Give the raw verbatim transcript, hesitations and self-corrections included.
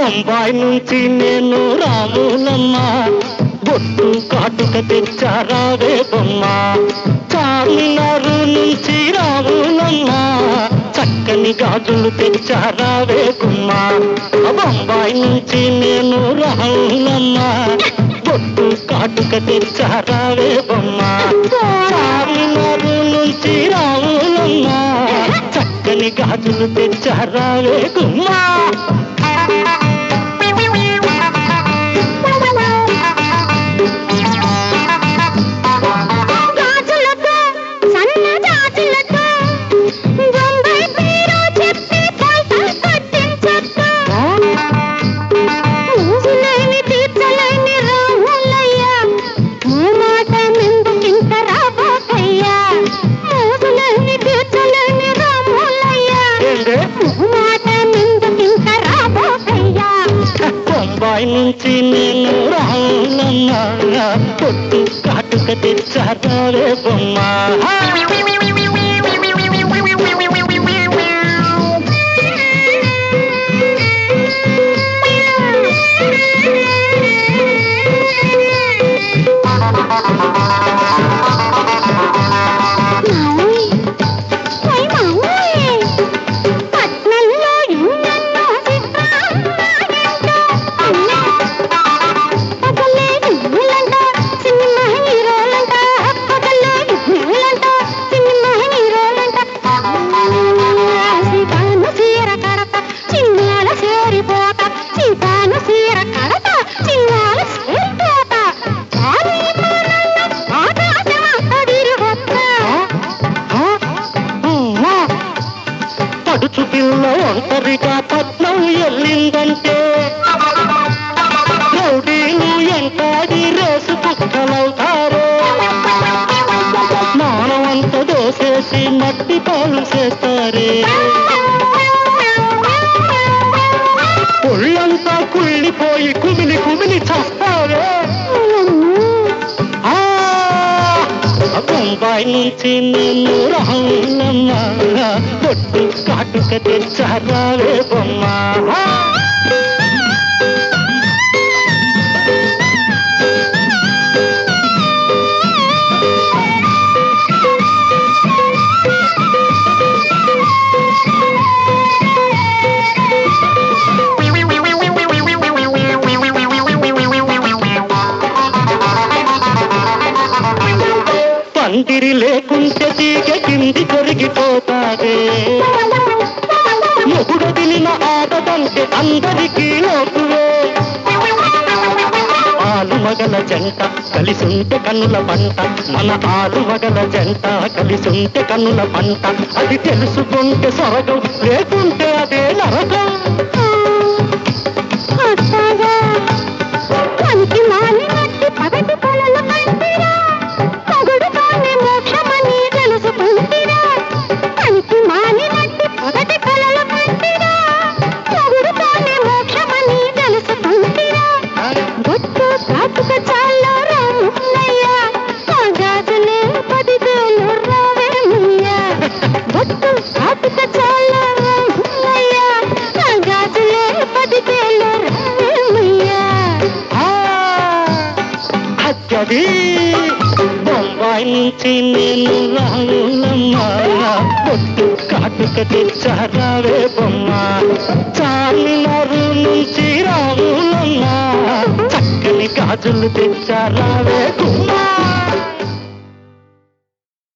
బొంబాయి నుంచి నేను రాములమ్మ, బొట్టు కాటుక తెచ్చారావే బొమ్మ. చార్మినారు నుంచి రాములమ్మ, చక్కని గాజులు తెచ్చారావే గుమ్మ. బొంబాయి నుంచి నేను రాములమ్మ, బొట్టు కాటుక తెచ్చారావే బొమ్మ. చార్మినారు నుంచి రాములమ్మ, చక్కని గాజులు తెచ్చారావే గుమ్మ. బొంబాయి నుంచి నేను రాములమ్మ, పొట్టు కాటుక తెచ్చారావే బొమ్మ. పడుచు పిల్ల ఒంటరిగా పట్నం వెళ్ళిందంటే, రౌడీలు ఎంటాడి రేసు కుక్కలవుతారు. మానవంత దోసేసి మట్టి పాలు చేస్తారే, ఒళ్ళంతా కుళ్ళిపోయి కుమిలి కుమిలి చస్తారే. బొంబాయి నుంచి నేను రాములమ్మ, పొట్టు కాటుక తెచ్చారావే బొమ్మ. పందిరి లేకుంటే తీగ కింది కొరిగిపోతాదే, మొగుడు దిలిన ఆటదంటే అందరికీ లోకువే. ఆలు మగల జంట కలిసుంటే కన్నుల పంట, మన ఆలు మగల జంట కలిసుంటే కన్నుల పంట. అది తెలుసుకుంటే స్వర్గం, లేకుంటే అదే నరకం. బొంబాయి నుంచి నేను రాములమ్మ, పొట్టు కాటుక తెచ్చారావే బొమ్మ. చార్మినారు నుంచి రాములమ్మ, చక్కని గాజులు తెచ్చారావే గుమ్మ.